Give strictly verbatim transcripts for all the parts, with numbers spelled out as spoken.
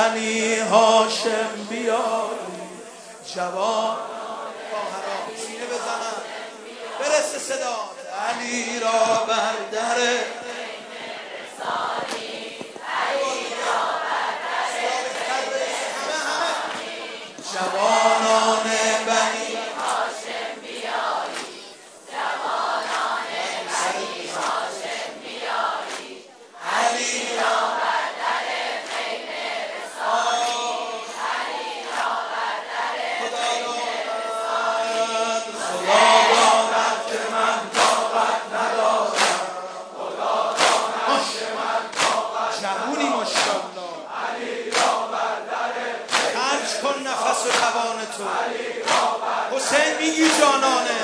بنی هاشم بیایی، جوان خواهران سینه بزنن برسه صدات. علی را بر در جوانان بنی هاشم بیایی، جوانان بنی هاشم بیایی، علی را بر در خیمه رسانی، علی را بر در خیمه رسانی. خدا داند که من طاقت ندارم، خدا داند که من طاقت جوونی ماشاءالله. علی را بر در خرج کن نفس و توان تو. حسین میگی جانانه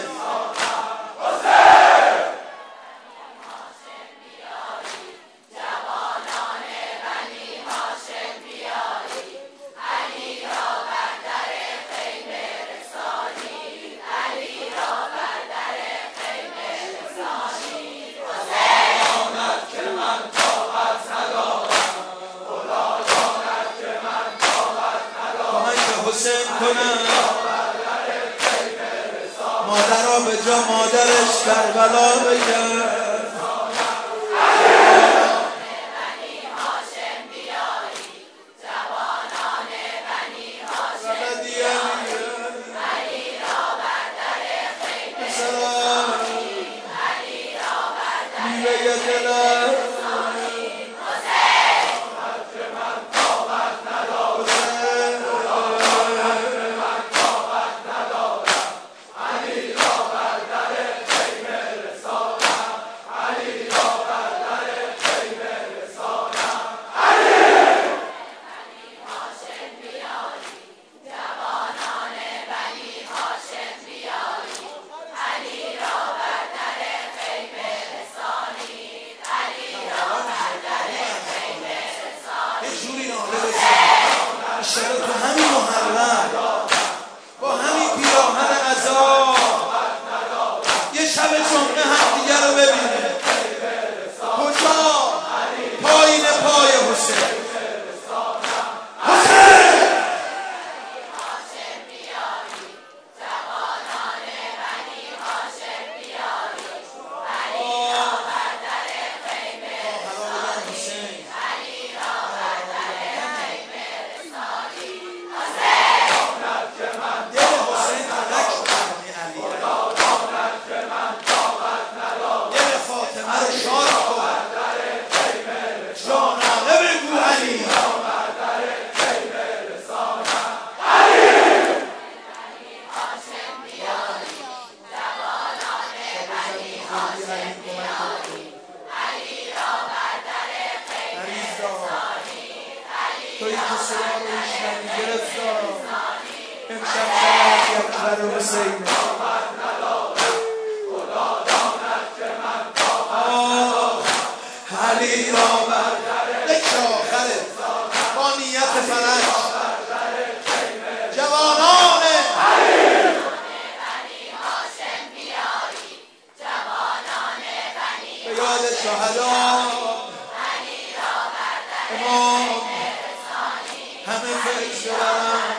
حسین کنم مادرها به جا مادرش کربلا بگن. بنی هاشم بیایی، جوانان بنی هاشم بیایی، علی را بر در خیمه رسانی، علی را بر در خیمه رسانی. شده تو همین محرم با همین پیراهن عذاب یه شب جمعه هم دیگر رو ببینه. کجا؟ پایین پای حسین. حسین هاشم بیایی، جوانان بنی هاشم بیایی، علی را بر در خیمه رسانی، علی را بر در خیمه رسانی. توی که صدا رو میشنوی گرفتار امشب شرف اکبر حسینه. علی را بر یک آخره با نیت فرج جوانان بنی هاشم بیایی، جوانان بنی به یاد شهدا امام همه فکر شدم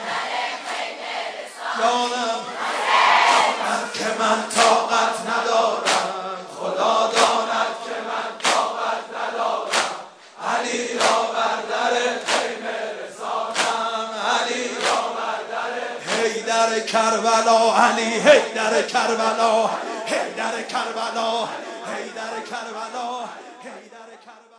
جانم من که من طاقت ندارم، خدا داند که من طاقت ندارم، علی را بر در خیمه رسانم، علی را بر در حیدر کربلا، علی حیدر کربلا، حیدر کربلا، حیدر کربلا، حیدر کربلا.